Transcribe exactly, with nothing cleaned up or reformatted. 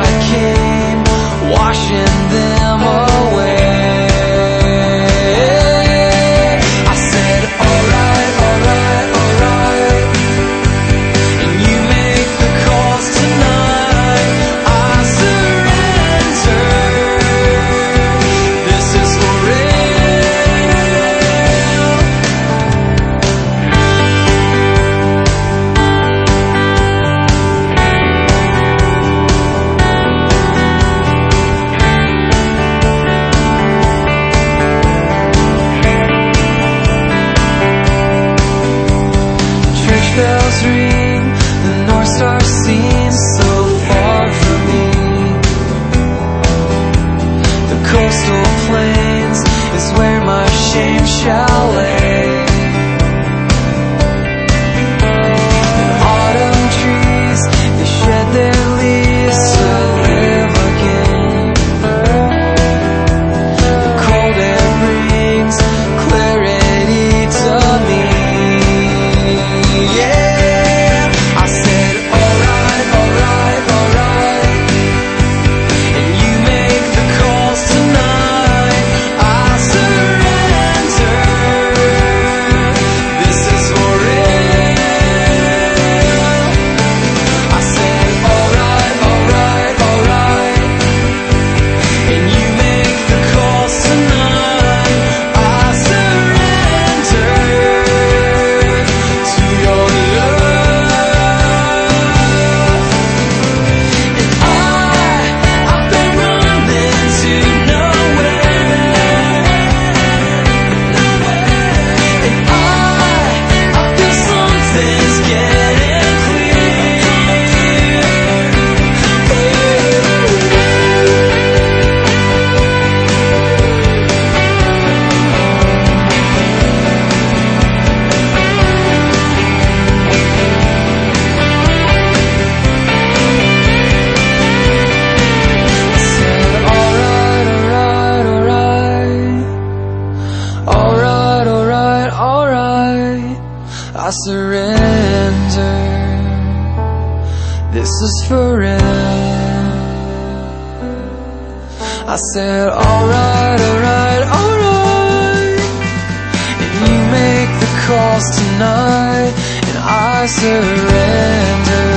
tide came, washing them away. I said, alright, alright, alright, and you make the calls tonight. I surrender, this is for bells ring, the North Star seems so far from me. The coastal plains is where my shame shall lay. And autumn trees, they shed their leaves to live again. The cold air brings clarity to me. I surrender, this is for real. I said, alright, alright, alright, and you make the calls tonight, and I surrender.